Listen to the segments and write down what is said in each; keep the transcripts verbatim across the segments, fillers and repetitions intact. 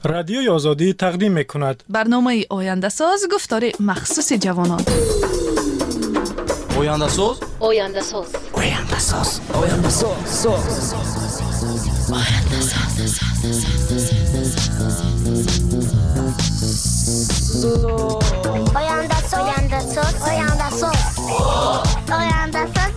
رادیوی آزادی تقدیم می‌کند. برنامه آینده ساز گفتار مخصوص جوانان. آینده ساز آینده ساز آینده ساز آینده ساز آینده ساز آینده ساز آینده ساز آینده ساز آینده ساز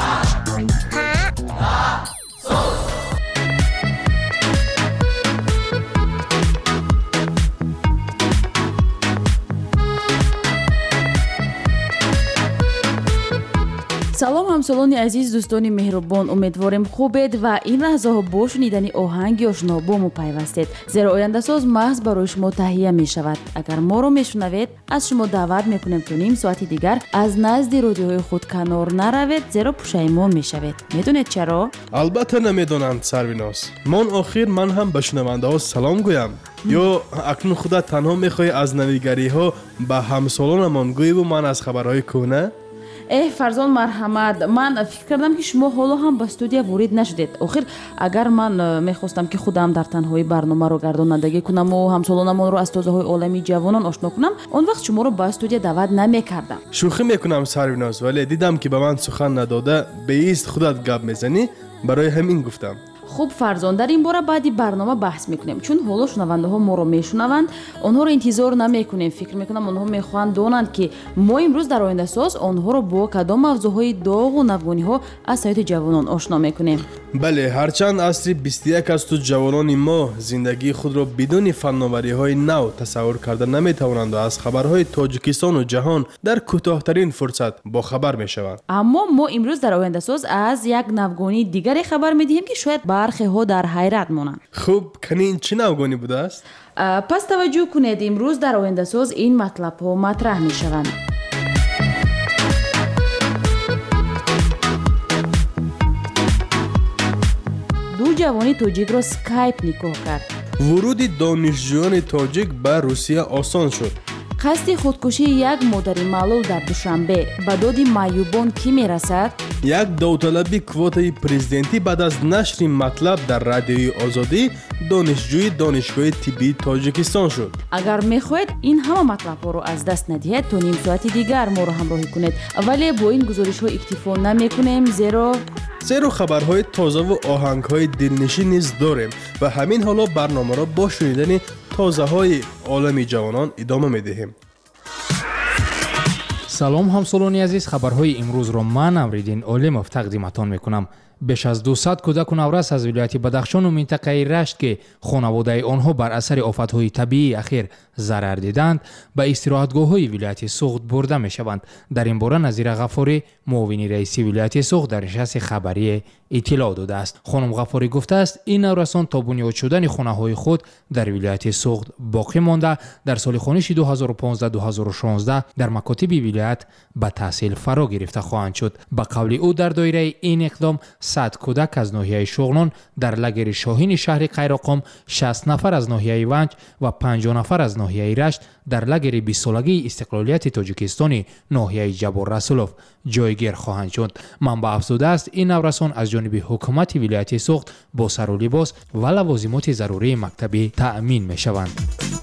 салом ҳамсолони азиз дӯстони меҳрубон, умедворем хубед ва ин лаҳзаҳо бо шунидани оҳанги ошно бо мо пайвастед, зеро ояндасоз маҳз барои шумо таҳия мешавад. агар моро мешунавед, аз шумо даъват мекунем ки ним соати дигар аз назди родиоҳои худ канор наравед, зеро пушаймон мешавед. медонед чаро? албатта намедонам сарвинос. мон охир ман ҳам ба шунавандаҳо салом гӯям. ё акнун худат танҳо мехоҳӣ аз навигариҳо ба ҳамсолонамон гӯеву ман аз хабарҳои кӯҳна? эҳ фарзон марҳамат, ман фикр кардам ки шумо ҳоло ҳам ба студия ворид нашудед. охир агар ман мехостам ки худам дар танҳои барномаро гардонандагӣ кунаму ҳамсолонамонро аз тозаҳои олами ҷавонон ошно кунам, он вақт шуморо ба студия даъват намекардам. шӯхӣ мекунам сарвиноз, вале дидам ки ба ман сухан надода беист худат гап мезанӣ, барои ҳамин гуфтам. хуб фарзон, дар ин бора баъди барнома баҳс мекунем, чун ҳоло шунавандаҳо моро мешунаванд, онҳоро интизор намекунем. фикр мекунам онҳо мехоҳанд донанд ки мо имрӯз дар ояндасоз онҳоро бо кадом мавзӯъҳои доғу навгониҳо аз ҳаёти ҷавонон ошно мекунем. бале, ҳарчанд асри бисту як асту ҷавонони мо зиндагии худро бидуни фанновариҳои нав тасаввур карда наметавонанд ва аз хабарҳои тоҷикистону ҷаҳон дар кӯтоҳтарин фурсат бохабар мешаванд. аммо мо имрӯз дар ояндасоз аз як навгонии дигаре хабар медиҳем ки шояд бархеҳо дар ҳайрат монанд. хуб, канин чӣ навгонӣ будааст? пас таваҷҷӯҳ кунед, имрӯз дар ояндасоз ин матлабҳо матраҳ мешаванд. ду ҷавони тоҷикро скайп никоҳ кард. вуруди донишҷӯёни тоҷик ба русия осон шуд. қасди худкушии як модари маълул дар душанбе ба доди маъюбон кӣ мерасад? як довталаби квотаи президентӣ баъд аз нашри матлаб дар радиои озодӣ донишҷӯи донишгоҳи тиббии тоҷикистон шуд. агар мехоҳед ин ҳама матлабҳоро аз даст надиҳед, то ним соати дигар моро ҳамроҳӣ кунед, вале бо ин гузоришҳо иктифо намекунем, зеро зеро хабарҳои тозаву оҳангҳои дилнишин низ дорем ва ҳамин ҳоло барномаро бо шунидани тозаҳои олами ҷавонон идома медиҳем. салом ҳамсолони азиз, хабарҳои имрӯзро ман Амриддин Олимов тақдиматон мекунам. беш аз дусад кӯдаку наврас аз вилояти Бадахшону минтақаи Рашт ки хонаводаи онҳо бар асари офатҳои табиии ахир зарар диданд, ба истироҳатгоҳҳои вилояти Суғд бурда мешаванд. дар ин бора Назира Ғафорӣ, муовини раиси вилояти Суғд, дар нишасти хабарие иттилоъ додааст. хонум Ғафорӣ гуфтааст, ин наврасон то бунёд шудани хонаҳои худ дар вилояти Суғд боқӣ монда, дар соли хониши ду ҳазору понздаҳ ду ҳазору шонздаҳ дар макотиби вилоят ба таҳсил фаро гирифта хоҳанд шуд. ба қавли ӯ, дар доираи ин иқдом сад кӯдак аз ноҳияи Шуғнон дар лагери Шоҳини шаҳри Қайроқом, шаст нафар аз ноҳияи Ванҷ ва панҷоҳ нафар аз ноҳияи Рашт дар лагери бистсолагии истиқлолияти Тоҷикистони ноҳияи Ҷабор Расулов ҷойгир хоҳанд шуд. манбаъ афзудааст, ин наврасон аз ҷониби ҳукумати вилояти Суғд бо сару либос ва лавозимоти зарурии мактабӣ таъмин мешаванд.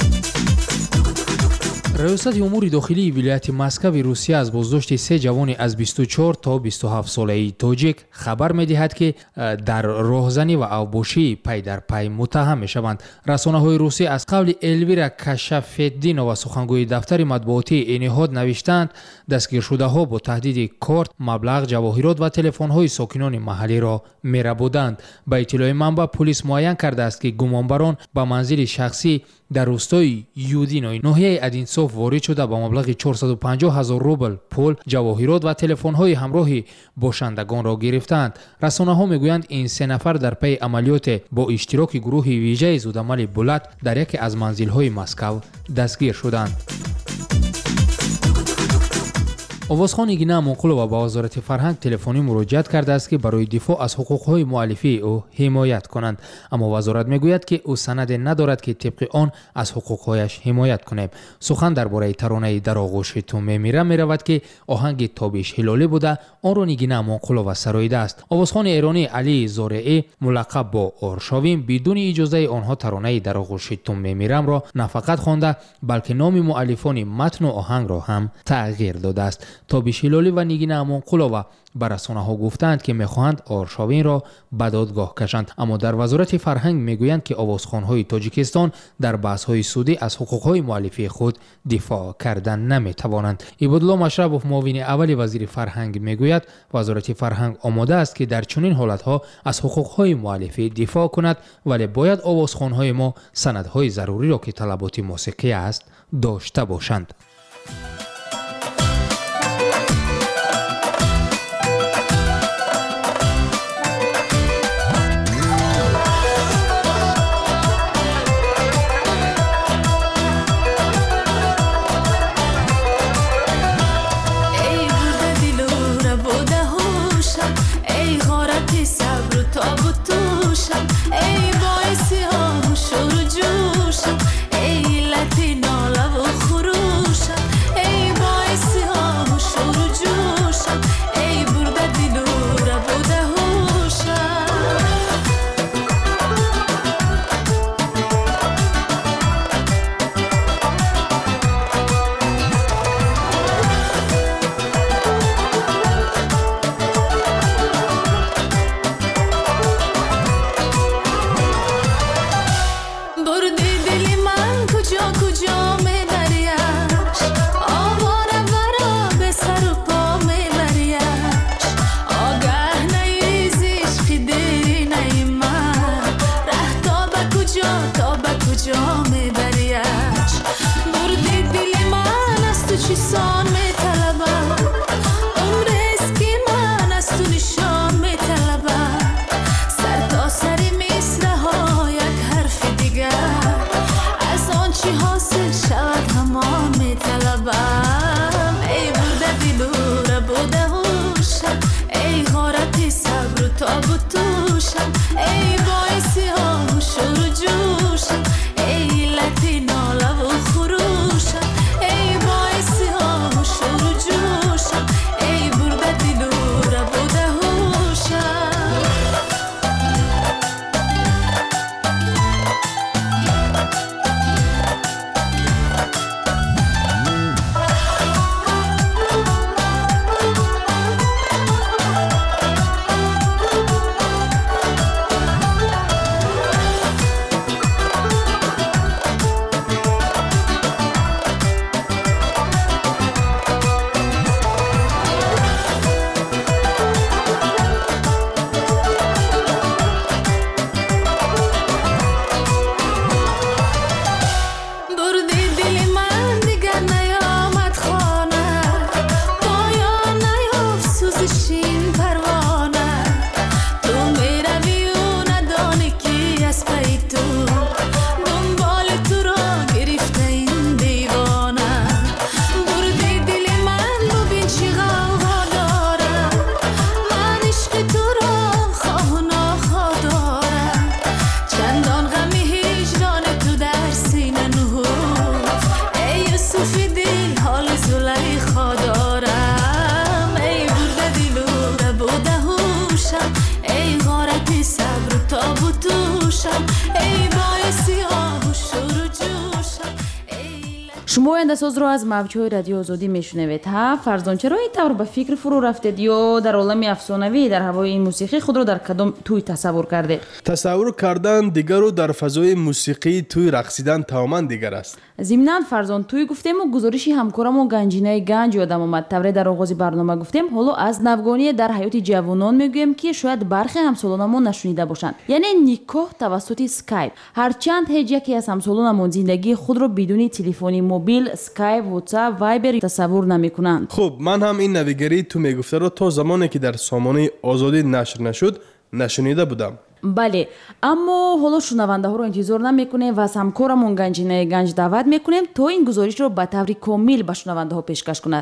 раёсати умури дохилии вилояти Москави Русия аз боздошти се ҷавони аз бисту чор то бисту ҳафт солаи тоҷик хабар медиҳад ки дар роҳзанӣ ва авбошӣ пай дар пай муттаҳам мешаванд. расонаҳои русӣ аз қавли Элвира Кашафетдинова, сухангӯи дафтари матбуотии ин ниҳод, навиштанд дастгиршудаҳо бо таҳдиди корт, маблағ, ҷавоҳирот ва телефонҳои сокинони маҳаллиро мерабуданд. ба иттилои манбаъ, пулис муайян кардааст ки гумонбарон ба манзили шахсӣ дар рӯстои Юдинои ноҳияи Адинсоф ворид шуда ба маблағи чорсаду панҷоҳ ҳазор рубл пул, ҷавоҳирот ва телефонҳои ҳамроҳи бошандагонро гирифтанд. расонаҳо мегӯянд ин се нафар дар пайи амалиёте бо иштироки гурӯҳи вижаи зудамали Булат дар яке аз манзилҳои Москав дастгир шуданд. овозхон игина мунқулова ба вазорати фарҳанг телефонӣ муроҷиат кардааст ки барои дифоъ аз ҳуқуқҳои муаллифии ӯ ҳимоят кунанд, аммо вазорат мегӯяд ки ӯ санаде надорад ки тибқи он аз ҳуқуқҳояш ҳимоят кунем. сухан дар бораи таронаи дар оғӯши ту мемирам меравад ки оҳанги тобиш ҳилолӣ буда онро нигина мунқулова сароидааст. овозхони эронӣ алии зореӣ мулаққаб бо оршовин бидуни иҷозаи онҳо таронаи дар оғӯши ту мемирамро на фақат хонда, балки номи муаллифони матну оҳангро ҳам тағйир додааст. тобиш ҳилолӣ ва нигина мунқулова ба расонаҳо гуфтанд ки мехоҳанд оршовинро ба додгоҳ кашанд, аммо дар вазорати фарҳанг мегӯянд ки овозхонҳои тоҷикистон дар баҳсҳои судӣ аз ҳуқуқҳои муаллифии худ дифоъ кардан наметавонанд. ибодулло машрабов, муовини аввали вазири фарҳанг, мегӯяд вазорати фарҳанг омода аст ки дар чунин ҳолатҳо аз ҳуқуқҳои муаллифӣ дифоъ кунад, вале бояд овозхонҳои мо санадҳои заруриро ки талаботи мусиқӣ аст дошта бошанд. шумо ояндасозро аз мавҷҳои радиои озодӣ мешунавед. ҳа фарзон, чаро ин тавр ба фикр фурӯ рафтед ё дар олами афсонавӣ дар ҳавои ин мусиқӣ худро дар кадом тӯй тасаввур кардед? тасаввур кардан дигару дар фазои мусиқии тӯй рақсидан тамоман дигар аст. зимнан фарзон, тӯй гуфтему гузориши ҳамкорамон Ганҷинаи Ганҷ ёдам омад. тавре дар оғози барнома гуфтем, ҳоло аз навгоние дар ҳаёти ҷавонон мегӯем ки шояд бархе ҳамсолонамон нашунида бошанд, яъне никоҳ тавассути скайп. ҳарчанд ҳеҷ яке аз ҳамсолонамон зиндагии худро бидуни телефони мобил, скайп, ватсап, вайбер тасаввур намекунанд. хуб, ман ҳам ин навигарии ту мегуфтаро то замоне ки дар сомонаи озодӣ нашр нашуд нашунида будам. бале, аммо ҳоло шунавандаҳоро интизор намекунем ва аз ҳамкорамон Ганҷинаи Ганҷ даъват мекунем то ин гузоришро ба таври комил ба шунавандаҳо пешкаш кунад.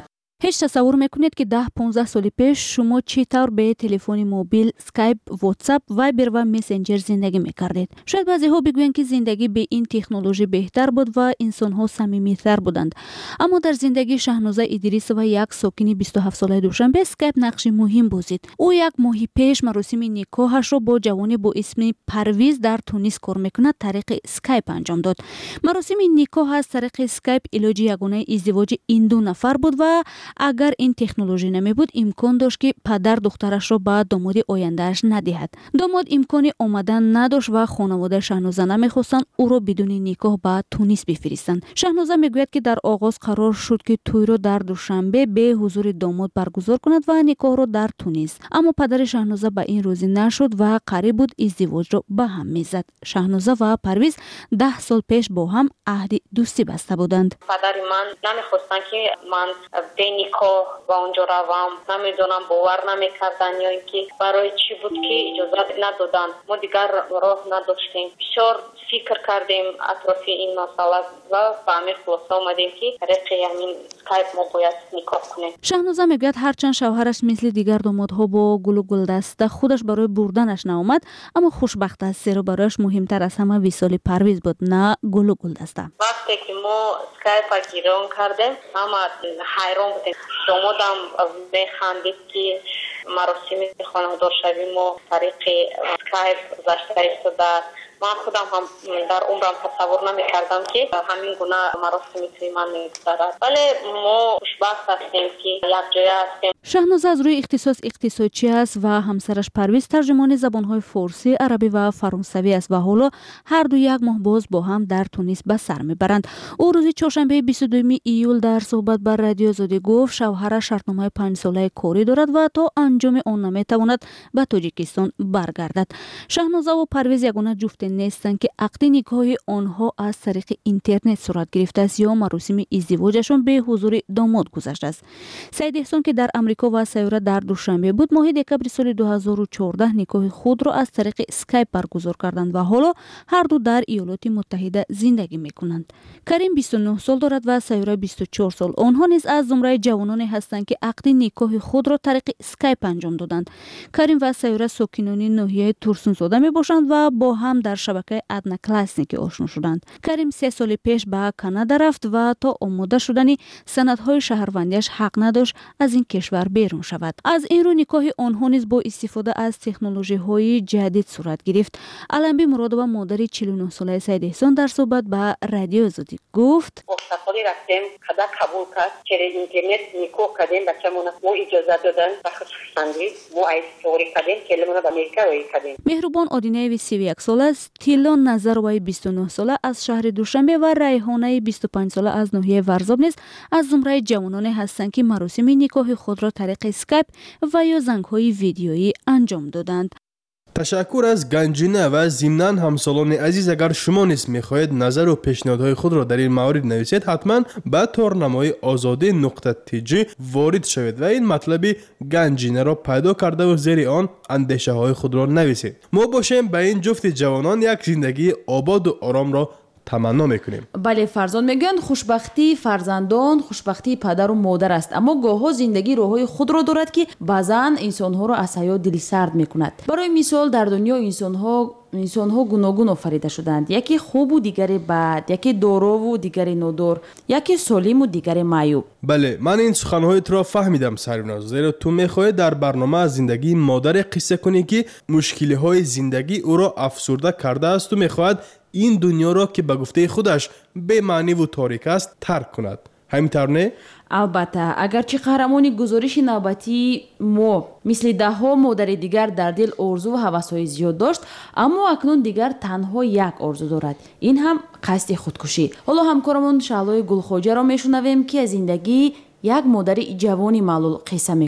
ҳеҷ тасаввур мекунед ки даҳ понздаҳ соли пеш шумо чӣ тавр бе телефони мобил, скайп, вотсап, вайбер ва мессенҷер зиндагӣ мекардед? Шояд баъзеҳо бигӯянд ки зиндагӣ бе ин технологӣ беҳтар буд ва инсонҳо самимитар буданд. Аммо дар зиндагии Шаҳноза Идрисова, як сокини бисту ҳафт солаи Душанбе, скайп нақши муҳим бозид. ӯ як моҳи пеш маросими никоҳашро бо ҷавоне бо исми Парвиз дар Тунис кор мекунад тариқи скайп анҷом дод. маросими никоҳ аз тариқи скайп илоҷи ягонаи издивоҷи ин ду нафар буд ва агар ин технологӣ намебуд, имкон дошт ки падар духтарашро ба домоди ояндааш надиҳад. домод имкони омадан надошт ва хонаводаи Шаҳноза намехостанд ӯро бидуни никоҳ ба Тунис бифиристанд. Шаҳноза мегӯяд ки дар оғоз қарор шуд ки тӯйро дар Душанбе бе ҳузури домод баргузор кунад ва никоҳро дар Тунис. Аммо падари Шаҳноза ба ин розӣ нашуд ва қариб буд издивоҷро ба ҳам мезад. Шаҳноза ва Парвиз даҳ сол пеш бо ҳам аҳди дӯстӣ баста буданд. падари ман намехостанд ки ман бе никоҳ ба онҷо равам. намедонам, бовар намекардан ё ин ки барои чӣ буд ки иҷозат надоданд. мо дигар роҳ надоштем. бисёр фикр кардем атрофи ин масъала ва ба ҳамин хулоса омадем ки тариқи ҳамин скайп мо бояд никоҳ кунем. Шаҳноза мегӯяд ҳарчанд шавҳараш мисли дигар домодҳо бо гулу гулдаста худаш барои бурданаш наомад, аммо хушбахт аст, зеро барояш муҳимтар аз ҳама висоли Парвиз буд, на гулу гулдаста. вақте ки мо скайпа гирён кардем, ҳама ҳайрон будем. домодам механдид ки маросими хонадоршавӣ мо тариқи скайп гузашта истодааст. ман худам ҳам дар умрам тасаввур намекардам ки ҳамин гуна маросим мисли ман мегузарад. вале мо хушбахт ҳастем ки якҷоя ҳастем. Шаҳноза аз рӯи ихтисос иқтисодчӣ аст ва ҳамсараш Парвиз тарҷумони забонҳои форсӣ, арабӣ ва фаронсавӣ аст ва ҳоло ҳарду як моҳ боз бо ҳам дар Тунис ба сар мебаранд. ӯ рӯзи чоршанбеи бисту дуюми июл дар суҳбат ба Радио Озодӣ гуфт шавҳараш шартномаи панҷсолаи корӣ дорад ва то анҷоми он наметавонад ба Тоҷикистон баргардад. Шаҳноза ва Парвиз ягона ҷуфте нестанд ки ақди никоҳи онҳо аз тариқи интернет сурат гирифтааст ё маросими издивоҷашон бе ҳузури домод гузаштааст. Саид Эҳсон ки дар Амрико ва сайёра дар Душанбе буд, моҳи декабри соли дуҳазору чордаҳ никоҳи худро аз тариқи скайп баргузор карданд ва ҳоло ҳарду дар Иёлоти Муттаҳида зиндагӣ мекунанд. Карим бисту нӯҳ сол дорад ва сайёра бисту чор сол. онҳо низ аз зумраи ҷавононе ҳастанд ки ақди никоҳи худро тариқи скайп анҷом доданд. Карим ва сайёра сокинони ноҳияи Турсунзода мебошанд ва бо ҳам дар шабакаи Одноклассники ошно шуданд. Карим се соли пеш ба Канада рафт ва то омода шудани санадҳои шаҳрвандиаш ҳақ надошт аз ин кишвар берун шавад. аз ин рӯ никоҳи онҳо низ бо истифода аз технологияҳои ҷадид сурат гирифт. Аланбӣ Муродова, модари чилу нӯҳ солаи Саид Эҳсон, дар суҳбат ба Радио Озодӣ гуфт: офтахоли рафтем, қада қабул кард, через интернет никоҳ кардем, бачамона мо иҷозат додан, ба хусусандӣ мо айсори кардем, келимона ба Америка роӣ кардем. Меҳрубон Одинаеви сиву як сола, Тиллон Назароваи бисту нӯҳ сола аз шаҳри Душанбе ва Райҳонаи бисту панҷ сола аз ноҳияи Варзоб низ аз зумраи ҷавононе ҳастанд ки маросими никоҳи худро тариқи скайп ва ё зангҳои видеоӣ анҷом доданд. ташаккур аз ганҷина ва зимнан ҳамсолони азиз, агар шумо низ мехоҳед назару пешниҳодҳои худро дар ин маврид нависед, ҳатман ба торнамои озодӣ нуқта ти ҷи ворид шавед ва ин матлаби ганҷинаро пайдо кардаву зери он андешаҳои худро нависед. мо бошем ба ин ҷуфти ҷавонон як зиндагии ободу оромро таманно мекунем. бале, фарзанд мегӯянд хушбахтии фарзандон хушбахтии падару модар аст, аммо гоҳҳо зиндагӣ роҳҳои худро дорад ки баъзан инсонҳоро аз ҳаёт дилсард мекунад. барои мисол, дар дунё инсонҳо инсонҳо гуногун офарида шуданд. яке хубу дигаре бад, яке дорову дигаре нодор, яке солиму дигаре маъюб. бале, ман ин суханҳоятро фаҳмидам Сарвиноз, зеро ту мехоҳӣ дар барнома аз зиндагии модаре қисса кунӣ ки мушкилиҳои зиндагӣ ӯро афсурда кардааст ва мехоҳад ин дунёро ки ба гуфтаи худаш бемаъниву торик аст тарк кунад. ҳамин не? албатта, агарчи қаҳрамони гузориши навбатии мо мисли даҳҳо модари дигар дар дил орзу ва ҳавасҳои зиёд дошт, аммо акнун дигар танҳо як орзу дорад, ин ҳам қасди худкушӣ. ҳоло ҳамкорамон Шаълои Гулхоҷаро мешунавем ки аз зиндагии як модари ҷавони маълул қисса мекунад.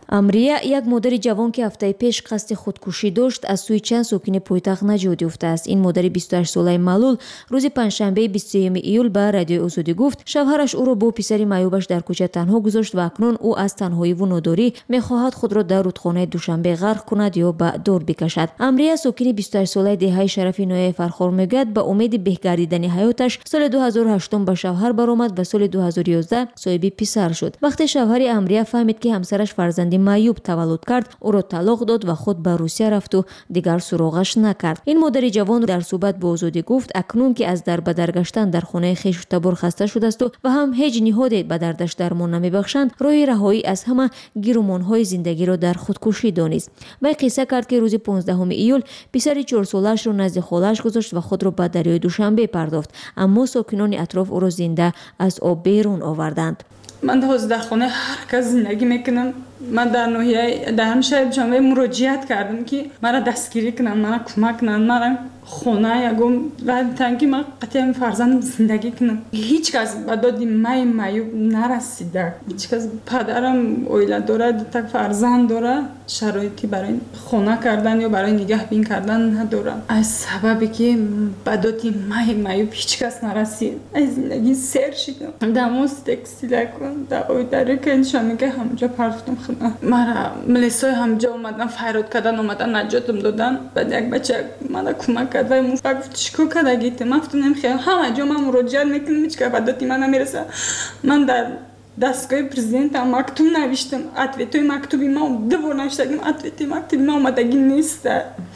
амрия як модари ҷавон ки ҳафтаи пеш қасди худкушӣ дошт аз сӯи чанд сокини пойтахт наҷот ёфтааст. ин модари бисту ҳашт солаи маълул рӯзи панҷшанбеи бисту сеюми июл ба радиои озодӣ гуфт шавҳараш ӯро бо писари маъюбаш дар кӯча танҳо гузошт ва акнун ӯ аз танҳоиву нодорӣ мехоҳад худро дар рудхонаи душанбе ғарқ кунад ё ба дор бикашад. амрия сокини бисту ҳашт солаи деҳаи шарафи ноҳияи фархор мегӯяд ба умеди беҳгардидани ҳаёташ соли ду ҳазору ҳаштум ба шавҳар баромад ва соли ду ҳазору ёздаҳ соҳиби писар шуд. вақте шавҳари амрия фаҳмид ки ҳамсараш фарзанди маъюб таваллуд кард ӯро талоқ дод ва худ ба русия рафту дигар суроғаш накард. ин модари ҷавон дар суҳбат бо озодӣ гуфт акнун ки аз дарбадар гаштан дар хонаи хешу табор хаста шудасту ва ҳам ҳеҷ ниҳоде ба дардаш дармон намебахшанд роҳи раҳоӣ аз ҳама гирумонҳои зиндагиро дар худкушӣ донист. вай қисса кард ки рӯзи понздаҳуми июл писари чорсолаашро назди холааш гузошт ва худро ба дарёи душанбе пардохт, аммо сокинони атроф ӯро зинда аз об берун оварданд. ман ҳозир дар хонаи ҳар кас зиндагӣ мекунам. ман дар ноҳияи дар ҳам шаҳри душанбе муроҷиат кардам ки мара дастгирӣ кунанд, мара кӯмак кунанд, мара хона ягон ва танки ман қатъиян фарзандам зиндагӣ кунам. ҳеҷ кас ба доди май маъюб нарасида. ҳеҷ кас падарам оила дорад, так фарзанд дорад, шароити барои хона кардан ё барои нигаҳбин кардан надорад. аз сабабе ки ба доди май маъюб ҳеҷ кас нарасид. аз зиндагӣ сер шидам. дамос текстила кун даои дарёка нишонага ҳамҷо партофтам хона. мара милисои ҳамҷо омадан файрод кардан омадан наҷотам додан. баъд як бача мана кӯмак кард ва муфта гуфт чико кардагите. ман гуфтам намехоҳам. ҳама ҷо ман муроҷиат мекунам ҳеҷ кас ба доди ман намераса. ман дар дастгоҳи президентам мактуб навиштам. ответои мактуби ман ду бор навиштагим. ответи мактуби ман омадагӣ неста.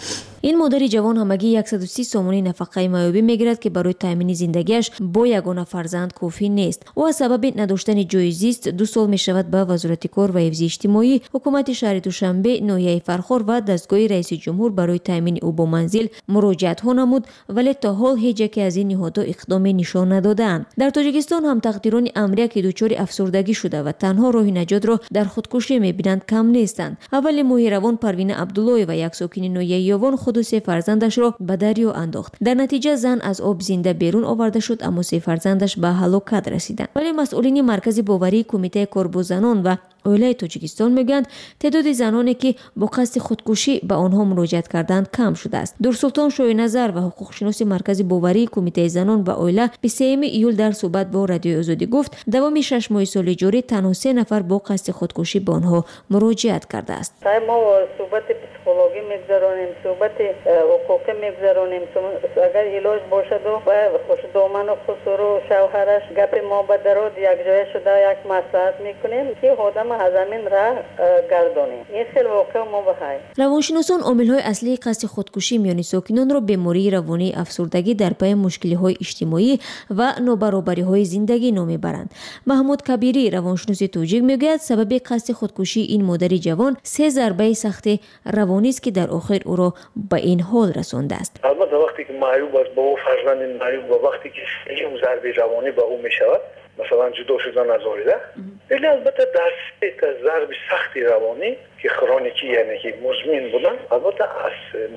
ин модари ҷавон ҳамагӣ яксаду си сомони нафақаи маъюбӣ мегирад ки барои таъмини зиндагиаш бо ягона фарзанд кофӣ нест. ӯ аз сабаби надоштани ҷои зист ду сол мешавад ба вазорати кор ва ҳифзи иҷтимоӣ, ҳукумати шаҳри душанбе, ноҳияи фархор ва дастгоҳи раиси ҷумҳур барои таъмини ӯ бо манзил муроҷиатҳо намуд, вале то ҳол ҳеҷ яке аз ин ниҳодҳо иқдоме нишон надодаанд. дар тоҷикистон ҳам тақдирони амрия ки дучори афсурдагӣ шуда ва танҳо роҳи наҷотро дар худкушӣ мебинанд кам нестанд. аввали моҳи равон парвина абдуллоева як сокини ноҳияи ёвон худу се фарзандашро ба дарё андохт. дар натиҷа зан аз об зинда берун оварда шуд, аммо се фарзандаш ба ҳалокат расиданд. вале масъулини маркази боварии кумитаи кор бо занон ва оилаи Тоҷикистон мегӯянд теъдоди заноне ки бо қасди худкушӣ ба онҳо муроҷиат карданд кам шудааст. Дурсултон Шоиназар ва ҳуқуқшиноси маркази боварии кумитаи занон ва оила бисеюми июл дар суҳбат бо радиои озодӣ гуфт давоми шаш моҳи соли ҷорӣ танҳо се нафар бо қасди худкушӣ ба онҳо муроҷиат кардааст. мо суҳбати психологӣ мегузаронем, суҳбати ҳуқуқӣ мегузаронем. агар илоҷ бошаду хушдоману хусуру шавҳараш гапи мо ба дарод якҷоя шуда як маслиҳат мекунем ки одам аз амин раҳ гардонем. ин хел воқеа мо баҳай. равоншиносон омилҳои аслии қасди худкушӣ миёни сокинонро бемории равонии афсурдагӣ дар пайи мушкилиҳои иҷтимоӣ ва нобаробариҳои зиндагӣ ном мебаранд. маҳмуд кабирӣ равоншиноси тоҷик мегӯяд сабаби қасди худкушии ин модари ҷавон се зарбаи сахти равонист ки дар охир ӯро ба ин ҳол расондааст. албатта вақте ки маъюб аст ба ӯ фарзанди маъюб ва вақте ки сеюм зарби равонӣ ба ӯ мешавад, масалан ҷудо шудан аз оила, вале албатта дар се зарби сахти равонӣ ки хроники яъне ки музмин буданд, албатта аз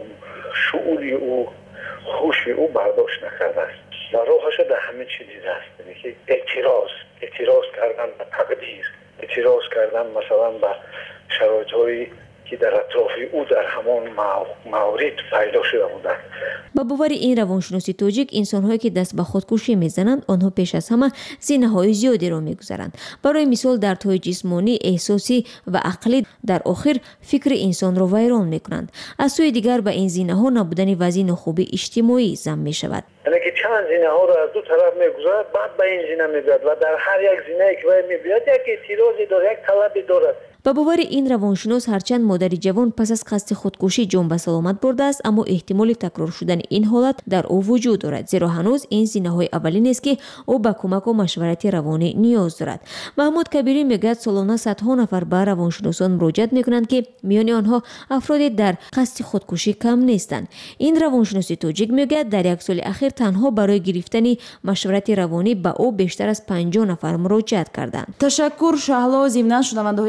шуъури ӯ хуши ӯ бардошт накардааст ва роҳаша дар ҳамин чӣ дидааст, яъне ки эътироз эътироз кардан ба тақдир, эътироз кардан масалан ба шароитҳои ки дар атрофи ӯ дар ҳамон маврид пайдо шуда буданд. ба бовари ин равоншиноси тоҷик инсонҳое ки даст ба худкушӣ мезананд онҳо пеш аз ҳама зинаҳои зиёдеро мегузаранд. барои мисол дардҳои ҷисмонӣ, эҳсосӣ ва ақлӣ дар охир фикри инсонро вайрон мекунанд. аз сӯи дигар ба ин зинаҳо набудани вазъи нохуби иҷтимоӣ зам мешавад. яъне ки чанд зинаҳоро аз ду тараф мегузарад, баъд ба ин зина мегӯяд ва дар ҳар як зинае ки вай мебиёяд як эътирозе дорад, як талабе дорад. ба бовари ин равоншинос ҳарчанд модари ҷавон пас аз қасди худкушӣ ҷон ба саломат бурдааст, аммо эҳтимоли такрор шудани ин ҳолат дар ӯ вуҷуд дорад, зеро ҳанӯз ин зинаҳои аввалинест ки ӯ ба кӯмаку машварати равонӣ ниёз дорад. маҳмуд кабирӣ мегӯяд солона садҳо нафар ба равоншиносон муроҷиат мекунанд ки миёни онҳо афроди дар қасди худкушӣ кам нестанд. ин равоншиноси тоҷик мегӯяд дар як соли ахир танҳо барои гирифтани машварати равонӣ ба ӯ бештар аз панҷоҳ нафар муроҷиат карданд. ташаккур Шаҳло. зимнан шунавандаҳои азиз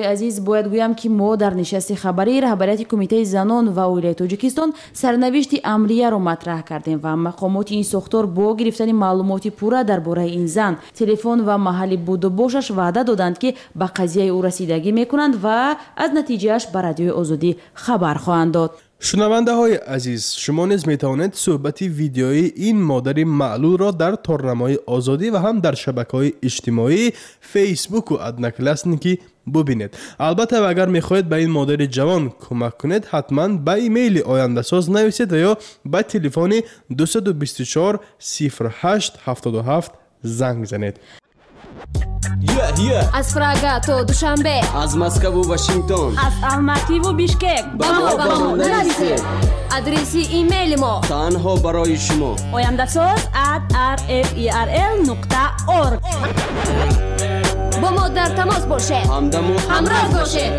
бояд гӯям, ки мо дар нишасти хабарии раҳбарияти кумитаи занон ва оилаи тоҷикистон сарнавишти амрияро матраҳ кардем ва мақомоти ин сохтор бо гирифтани маълумоти пурра дар бораи ин зан, телефон ва маҳалли буду бошаш ваъда доданд, ки ба қазияи ӯ расидагӣ мекунанд ва аз натиҷааш ба радиои озодӣ хабар хоҳанд дод. шунавандаҳои азиз, шумо низ метавонед суҳбати видеои ин модари маълулро дар торнамаи озодӣ ва ҳам дар шабакаҳои иҷтимоӣ фейсбуку одноклассники бубинед. албатта агар мехоҳед ба ин модари ҷавон кӯмак кунед, ҳатман ба имейли ояндасоз нависед ва ё ба телефони дуст бисту чор сифр ҳашт ҳафтоду ҳафт занг занед. Yeah, yeah. Аз Прага то Душанбе, аз Москву Вашингтон, аз Алмативу Бишкек ба мо ба мо нависед. Адреси имейли мо танҳо барои шумо ояндасоз at r f e r l нуқта org. Бо мо дар тамос бошед, ҳамдамо ҳамроҳ бошед.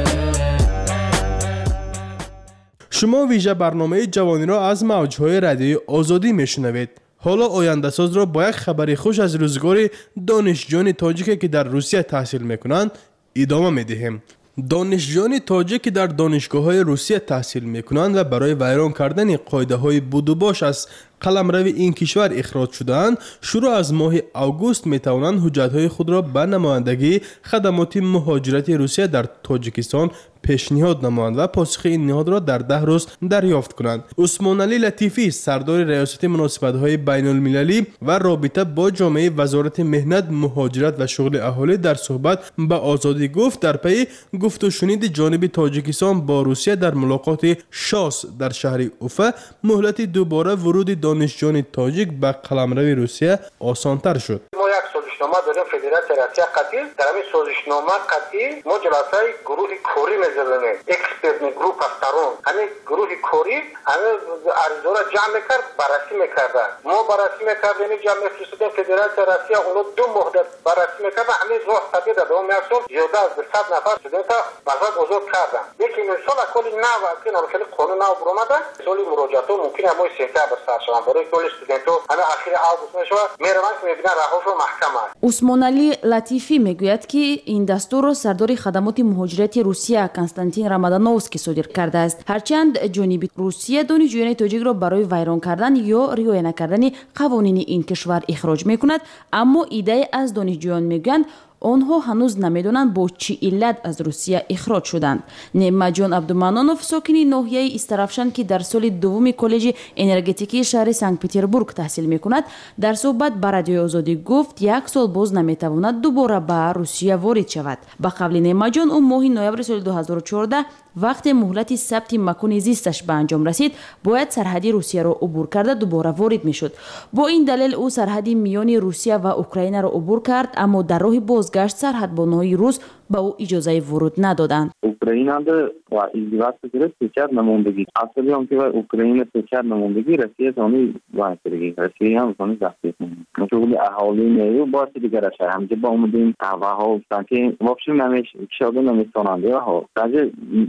шумо вижа барномаи ҷавониро аз мавҷҳои радиои озодӣ мешунавед. ҳоло ояндасозро бо як хабари хуш аз рӯзгори донишҷӯёни тоҷике ки дар русия таҳсил мекунанд идома медиҳем. донишҷӯёни тоҷик ки дар донишгоҳҳои русия таҳсил мекунанд ва барои вайрон кардани қоидаҳои будубош аз қаламрави ин кишвар ихроҷ шудаанд, шуруъ аз моҳи август метавонанд ҳуҷҷатҳои худро ба намояндагии хадамоти муҳоҷирати русия дар тоҷикистон пешниҳод намоянд ва посихи ин ниҳодро дар даҳ рӯз дарёфт кунанд. усмоналӣ латифӣ, сардори раёсати муносибатҳои байнулмилалӣ ва робита бо ҷомеаи вазорати меҳнат, муҳоҷират ва шуғли аҳолӣ дар суҳбат ба озодӣ гуфт, дар пайи гуфтушуниди ҷониби тоҷикистон бо русия дар мулоқоти шос дар шаҳри уфа, муҳлати дубора вуруди донишҷӯёни тоҷик ба қаламрави русия осонтар шуд. созишнома дорем федератсия россия қатъи дар ҳамин созишнома қатъи мо ҷаласаи гурӯҳи корӣ мезанем, экспертни группа сторон. ҳамин гурӯҳи корӣ ҳамин аризаро ҷамъ мекард, баррасӣ мекарда. мо баррасӣ мекардем, ҷамъ мефиристодем федератсия россия, оно ду моҳ баррасӣ мекарда. ҳамин роҳ садида давоми як сол зиёда аз дусад нафар студента мазбат озод карданд. лекин имсол аколи нав ки нарушани қонун нав буромада, соли муроҷиатҳо мумкин е моҳи сентябр сар шаванд. барои коли студентҳо ҳамин ахири август мешавад, мераванд ки мебинанд раҳошо маҳкама. усмоналӣ латифӣ мегӯяд, ки ин дастурро сардори хадамоти муҳоҷирати русия Константин Рамадановский содир кардааст. ҳарчанд ҷониби русия донишҷӯёни тоҷикро барои вайрон кардан ё риоя накардани қавонини ин кишвар ихроҷ мекунад, аммо иддаe аз донишҷӯён мегӯянд онҳо ҳанӯз намедонанд бо чӣ иллат аз русия ихроҷ шуданд. Неъматҷон Абдуманонов, сокини ноҳияи Истарафшан, ки дар соли дуввуми коллеҷи энергетикии шаҳри Санкт-Петербург таҳсил мекунад, дар суҳбат ба радиои озодӣ гуфт, як сол боз наметавонад дубора ба русия ворид шавад. ба қавли Неъматҷон, ӯ моҳи ноябри соли ду ҳазору чордаҳ вақте муҳлати сабти макони зисташ ба анҷом расид, бояд сарҳади русияро убур карда дубора ворид мешуд. бо ин далел ӯ сарҳади миёни русия ва украинаро убур кард, аммо дар роҳи бозгашт сарҳадбонҳои рус ба ӯ иҷозаи вуруд надоданд. Украинада ва издивоҷ гирифт печат намондагӣ. Асоли он ки Украина печат намондагӣ, Россия сони вайсирги. Россия ҳам сони захтӣ. Шуғли аҳолӣ нею боси дигар аша. Ҳамҷа ба омадем аваҳо ки вообще намеш кишода наместонанд. Яҳо таҷа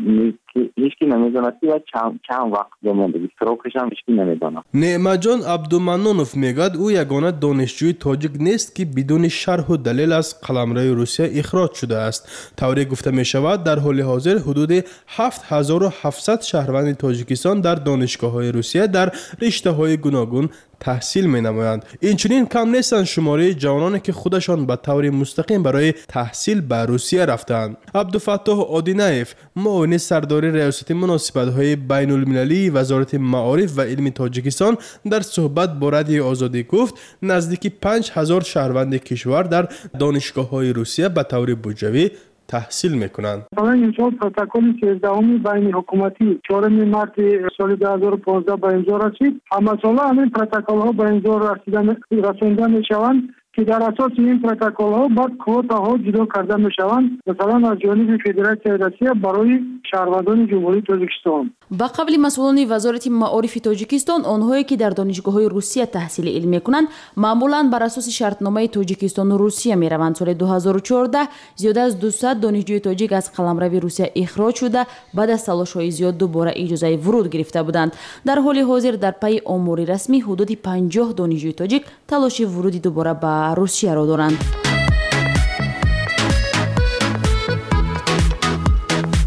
ҳеч ки намедонад ки чанд вақт домондагӣ. Срокаш ҳам ҳеч ки намедонад. Неъматҷон Абдуманонов мегӯяд, ӯ ягона донишҷӯи тоҷик нест, ки бидуни шарҳу далел аз қаламраи русия ихроҷ шудааст. тавре гуфта мешавад, дар ҳоли ҳозир ҳудуди ҳафт ҳазору ҳафтсад шаҳрванди тоҷикистон дар донишгоҳҳои русия дар риштаҳои гуногун таҳсил менамоянд. инчунин кам нестанд шумораи ҷавононе ки худашон ба таври мустақим барои таҳсил ба русия рафтаанд. Абдуфаттоҳ Одинаев, муовини сардори раёсати муносибатҳои байнулмилалии вазорати маориф ва илми тоҷикистон, дар суҳбат бо радиои озодӣ гуфт, наздики панҷ ҳазор шаҳрванди кишвар дар донишгоҳҳои русия ба таври буҷавӣ таҳсил мекунанд. имсол протоколи сезддаҳуми байни ҳукуматӣ чорум марти соли ду ҳазору понздаҳ ба имзо расид. ҳамасола ҳамин протоколҳо ба имзо расонда мешаванд, ки дар асоси ин протоколҳо баъд квотаҳо ҷудо карда мешаванд, масалан аз ҷониби федератсияи россия барои шаҳрвандони ҷумҳурии тоҷикистон. ба қавли масъулони вазорати маорифи тоҷикистон, онҳое ки дар донишгоҳҳои русия таҳсили илм мекунанд, маъмулан бар асоси шартномаи тоҷикистону русия мераванд. соли ду ҳазору чордаҳ зиёда аз дусад донишҷӯи тоҷик аз қаламрави русия ихроҷ шуда, баъд аз талошҳои зиёд дубора иҷозаи вуруд гирифта буданд. дар ҳоли ҳозир дар пайи омори расмӣ ҳудуди панҷоҳ донишҷӯи тоҷик талоши вуруди дубора ба русияро доранд.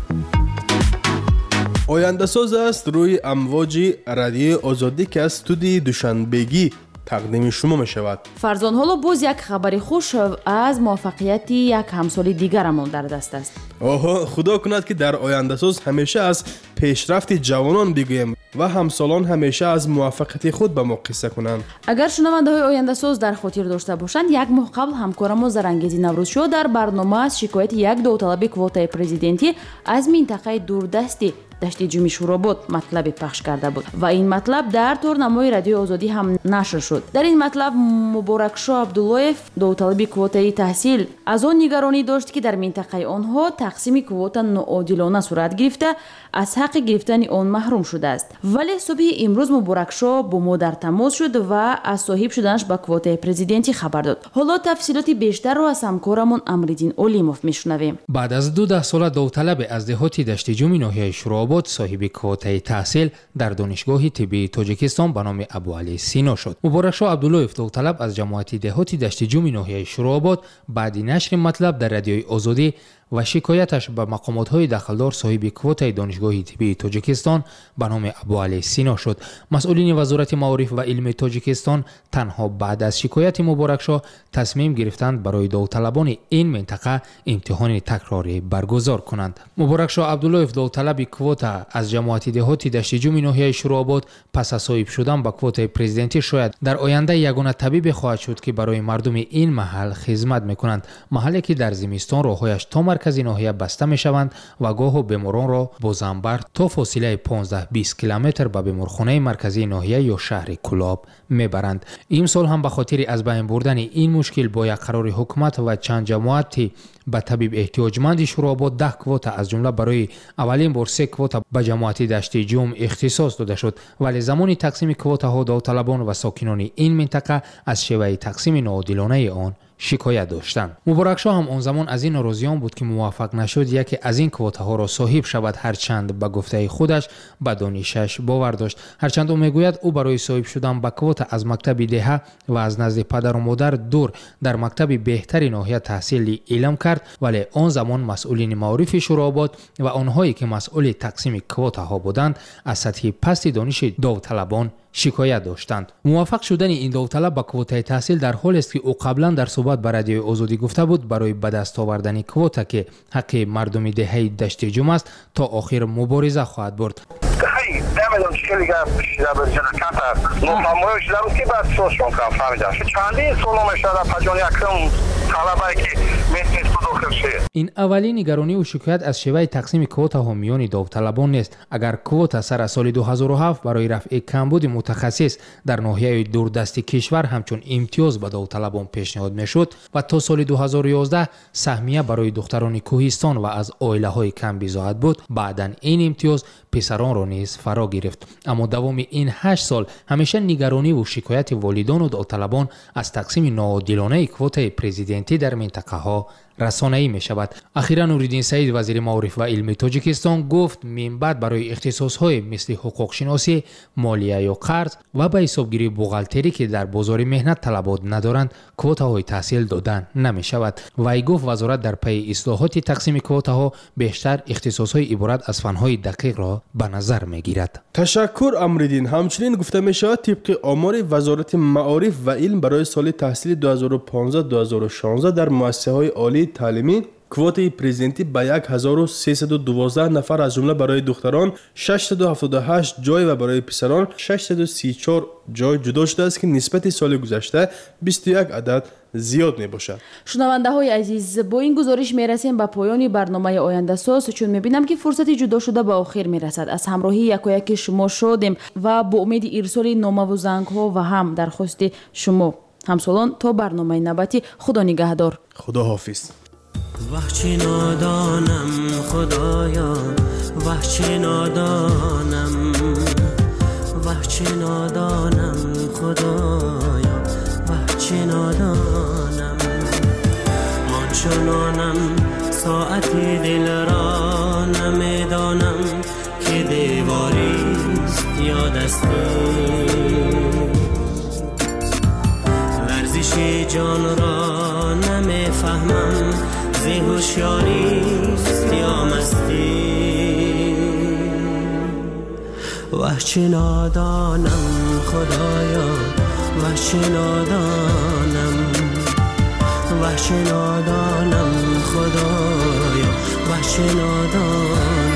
oyandasaz است روی امواج رادیو آزادی که از استودیوی دوشنبگی تقدیم شما می شود. فرزان حالا باز یک خبر خوش از موفقیت یک همسال دیگرمان در دست است. اوه خدا کند که در آینده‌ساز همیشه از پیشرفت جوانان بگوییم و همسالان همیشه از موفقیت خود به ما قصه کنند. اگر شنونده های آینده ساز در خاطر داشته باشند، یک ماه قبل همکارم زرانگیزی نوروزشو در برنامه از شکایت یک داوطلب کوتای پرزیدنتی از منطقه دوردستی دشت جومی شوراباد مطلب پخش کرده بود و این مطلب در تورنمای رادیو آزادی هم نشر شد. در این مطلب مبارکشاه عبداللهیف داوطلب کوتای تحصیل از آن نگرانی داشت که در منطقه آنها تقسیم کوتا ناعادلانه صورت گرفته از حق گرفتن آن محروم شده است. ولی صبح امروز مبارکشاه با ما در تماس شد و از صاحب شدنش به کوتای پرزیدنتی خبر داد. حالا تفصیلات بیشتر رو از همکارمون امرالدین اولیموف میشنویم. بعد از دو ده سال داوطلب از دهات دشت جومی ناحیه شوراباد صاحب کوتای تحصیل در دانشگاه طبی تاجیکستان به نام ابوعلی سینا شد. مبارکشاه عبداللهیف داوطلب از جماعت دهات دشت جومی ناحیه شوراباد بعد نشر مطلب در رادیوی آزادی و شکایتش به مقامات‌های دخلدار صاحب کوتای دانشگاه طبی تاجیکستان به نام ابوعلی سینا شد. مسئولین وزارت معارف و علم تاجیکستان تنها بعد از شکایت مبارکشاه تصمیم گرفتند برای داوطلبان این منطقه امتحان تکراری برگزار کنند. مبارکشاه عبداللهیف داوطلب کوتا از جماعت دهات دشت جومی ناحیه شوراباد پس از صاحب شدن به کوتای پرزیدنتی شاید در آینده یگانه طبیب خواهد شد که برای مردم این محل خدمت میکنند. محلی که در زمستان راههایش تا مرکزی ناحیه بسته می شوند و گاه بیماران را با زنبر تا فاصله پانزده بیست کیلومتر به بیمارخانه مرکزی ناحیه یا شهر کلاب می برند. این سال هم به خاطر از بین بردن این مشکل با یک قرار حکومت و چند جماعتی به طبیب احتیاجمند شوراباد ده کوتا از جمله برای اولین بار سه کوتا به جماعت دشت جوم اختصاص داده شد، ولی زمان تقسیم کوتاها داوطلبان و ساکنان این منطقه از شیوه تقسیم ناعادلانه آن شکایت داشتند. مبارکشاه هم آن زمان از این ناراضیان بود که موفق نشد یکی از این کوتاها را صاحب شود، هرچند به گفته خودش به دانشش باور داشت. هرچند او میگوید او برای صاحب شدن به کوتا از مکتب دهه و از نزد پدر و مادر دور در مکتب بهتری ناحیه تحصیل علم کرد، ولی آن زمان مسئولین معارف شوراباد و آنهایی که مسئول تقسیم کوتاها بودند از سطح پست دانش داوطلبان شکایت داشتند. موفق شدن این داوطلب به کوتای تحصیل در حالی است که او قبلا در صحبت به رادیو آزادی گفته بود برای به دست آوردن کوتا که حق مردم دهه دشت جوم است تا آخر مبارزه خواهد برد. نمیدونم چه دیگه شده به جنکت مفهومش دارم که بعد سوشون کنم فهمیدم چندی سولو میشه در پجان یکم طلبه که میتونید داخل شه. این اولین نگرانی و شکایت از شیوه تقسیم کوتا ها میان داوطلبان نیست. اگر کوتا سر سال دو هزار و هفت برای رفع کمبود متخصص در ناحیه دوردست کشور همچون امتیاز به داوطلبان پیشنهاد میشد و تا سال دو هزار و یازده سهمیه برای دختران کوهستان و از عائله های کم بضاعت بود، بعداً این امتیاز پسران را نیز فرا گرفت. اما دوام این هشت سال همیشه نگرانی و شکایت والدان و داوطلبان از تقسیم ناعادلانه کوتای پرزیدنتی در منطقه ها رسانه‌ای می شود. اخیراً نوریدین سعید وزیر معارف و علم تاجیکستان گفت من بعد برای اختصاص‌های مثل حقوق شناسی، مالیه یا قرض و به حسابگیری بوغالتری که در بازار مهنت طلبات ندارند کوتاهای تحصیل دادن نمی شود. وی گفت وزارت در پی اصلاحات تقسیم کوتاها بیشتر اختصاص‌های عبارت از فن‌های دقیق را به نظر می گیرد. تشکر امرالدین. همچنین گفته می شود طبق آمار وزارت معارف و علم برای سال تحصیلی دو هزار و پانزده دو هزار و شانزده در مؤسسه‌های عالی تعلیمی کوتای پرزیدنتی به یک هزار و سیصد و دوازده نفر از جمله برای دختران ششصد و هفتاد و هشت جای و برای پسران ششصد و سی و چهار جای جدا شده است که نسبت سال گذشته بیست و یک عدد زیاد می باشد. شنونده های عزیز، با این گزارش می رسیم به پایان برنامه آینده ساز، چون می بینم که فرصت جدا شده به آخر می رسد. از همراهی یک و یک شما شدیم و با امید ارسال نامه و زنگ ها و هم درخواست شما همسالان تا برنامه نوبتی. خدا نگهدار. خدا حافظ. وحچی نادانم خدایا، وحچی نادانم، وحچی نادانم خدایا، وحچی نادانم. من چنانم ساعتی دل را نمیدانم که دیواریست یا دستی، لرزش جان را نمیفهمم زی هوشیاریست یا مستی. وحش نادانم خدایا وحش نادانم وحش نادانم خدایا وحش نادانم